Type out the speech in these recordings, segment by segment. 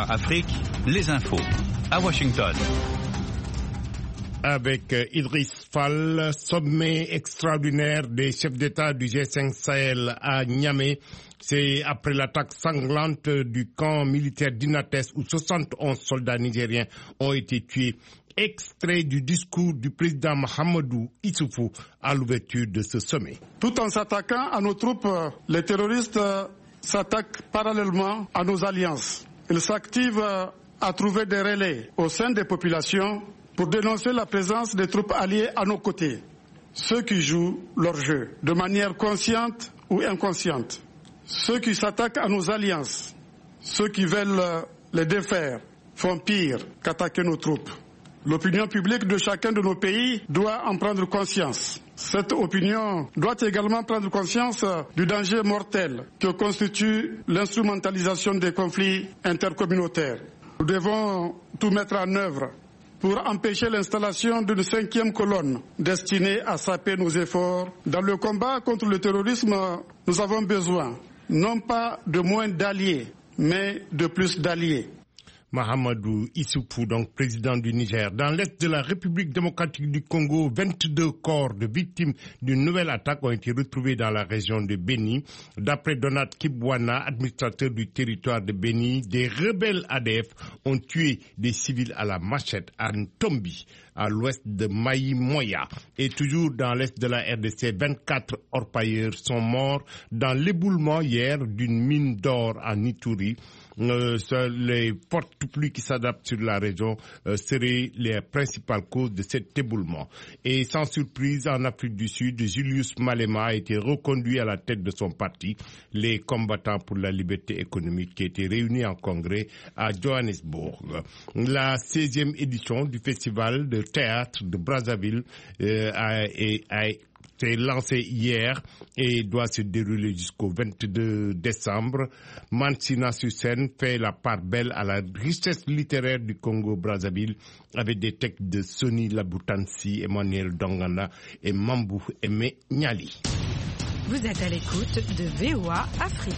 Afrique, les infos. À Washington. Avec Idriss Fall, sommet extraordinaire des chefs d'État du G5 Sahel à Niamey. C'est après l'attaque sanglante du camp militaire d'Inates où 71 soldats nigériens ont été tués. Extrait du discours du président Mahamadou Issoufou à l'ouverture de ce sommet. Tout en s'attaquant à nos troupes, les terroristes s'attaquent parallèlement à nos alliances. Ils s'activent à trouver des relais au sein des populations pour dénoncer la présence des troupes alliées à nos côtés. Ceux qui jouent leur jeu de manière consciente ou inconsciente. Ceux qui s'attaquent à nos alliances, ceux qui veulent les défaire, font pire qu'attaquer nos troupes. L'opinion publique de chacun de nos pays doit en prendre conscience. Cette opinion doit également prendre conscience du danger mortel que constitue l'instrumentalisation des conflits intercommunautaires. Nous devons tout mettre en œuvre pour empêcher l'installation d'une 5e colonne destinée à saper nos efforts. Dans le combat contre le terrorisme, nous avons besoin non pas de moins d'alliés, mais de plus d'alliés. Mahamadou Issoufou, donc président du Niger. Dans l'est de la République démocratique du Congo, 22 corps de victimes d'une nouvelle attaque ont été retrouvés dans la région de Beni. D'après Donat Kibwana, administrateur du territoire de Beni, des rebelles ADF ont tué des civils à la machette à Ntombi, à l'ouest de Maïmoya. Et toujours dans l'est de la RDC, 24 orpailleurs sont morts dans l'éboulement hier d'une mine d'or à Ituri. Les fortes pluies qui s'adaptent sur la région seraient les principales causes de cet éboulement. Et sans surprise, en Afrique du Sud, Julius Malema a été reconduit à la tête de son parti, les combattants pour la liberté économique, qui étaient réunis en congrès à Johannesburg. La 16e édition du festival de théâtre de Brazzaville s'est lancé hier et doit se dérouler jusqu'au 22 décembre. Mansina Susen fait la part belle à la richesse littéraire du Congo-Brazzaville avec des textes de Soni Laboutansi, Emmanuel Dongana et Mambou Aimé Niali. Vous êtes à l'écoute de VOA Afrique.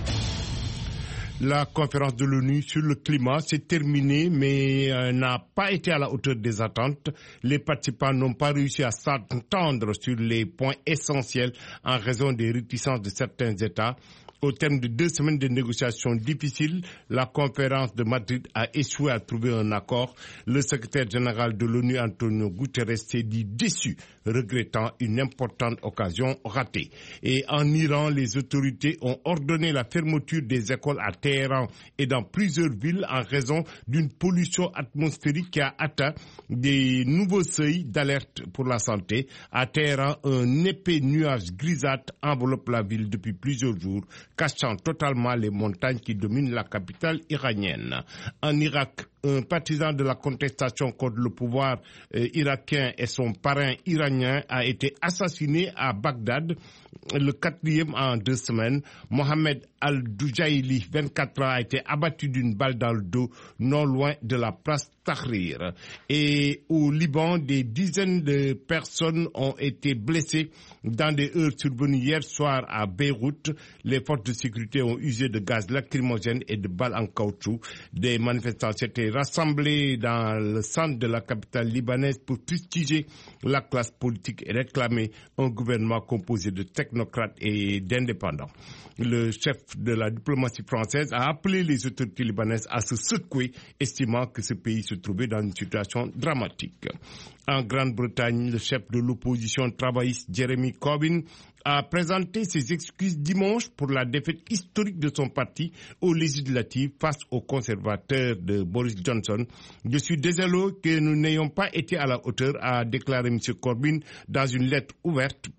La conférence de l'ONU sur le climat s'est terminée, mais n'a pas été à la hauteur des attentes. Les participants n'ont pas réussi à s'entendre sur les points essentiels en raison des réticences de certains États. Au terme de 2 semaines de négociations difficiles, la conférence de Madrid a échoué à trouver un accord. Le secrétaire général de l'ONU, Antonio Guterres, s'est dit déçu, regrettant une importante occasion ratée. Et en Iran, les autorités ont ordonné la fermeture des écoles à Téhéran et dans plusieurs villes en raison d'une pollution atmosphérique qui a atteint des nouveaux seuils d'alerte pour la santé. À Téhéran, un épais nuage grisâtre enveloppe la ville depuis plusieurs jours, cachant totalement les montagnes qui dominent la capitale iranienne. En Irak, un partisan de la contestation contre le pouvoir irakien et son parrain iranien a été assassiné à Bagdad, le 4e en 2 semaines. Mohamed Al-Doujaili, 24 ans, a été abattu d'une balle dans le dos, non loin de la place Tahrir. Et au Liban, des dizaines de personnes ont été blessées dans des heurts survenus hier soir à Beyrouth. Les forces de sécurité ont usé de gaz lacrymogène et de balles en caoutchouc. Des manifestants s'étaient rassemblés dans le centre de la capitale libanaise pour fustiger la classe politique et réclamer un gouvernement composé de technocrates et d'indépendants. Le chef de la diplomatie française a appelé les autorités libanaises à se secouer, estimant que ce pays se trouvait dans une situation dramatique. En Grande-Bretagne, le chef de l'opposition travailliste Jeremy Corbyn a présenté ses excuses dimanche pour la défaite historique de son parti aux législatives face aux conservateurs de Boris Johnson. Je suis désolé que nous n'ayons pas été à la hauteur, a déclaré M. Corbyn dans une lettre ouverte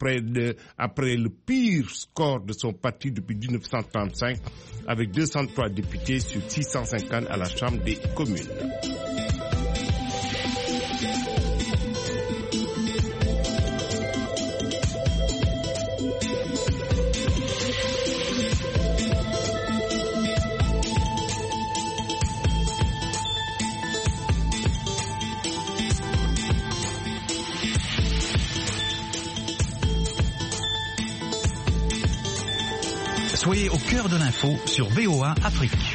après le pire score de son parti depuis 1935, avec 203 députés sur 650 à la Chambre des communes. Soyez au cœur de l'info sur VOA Afrique.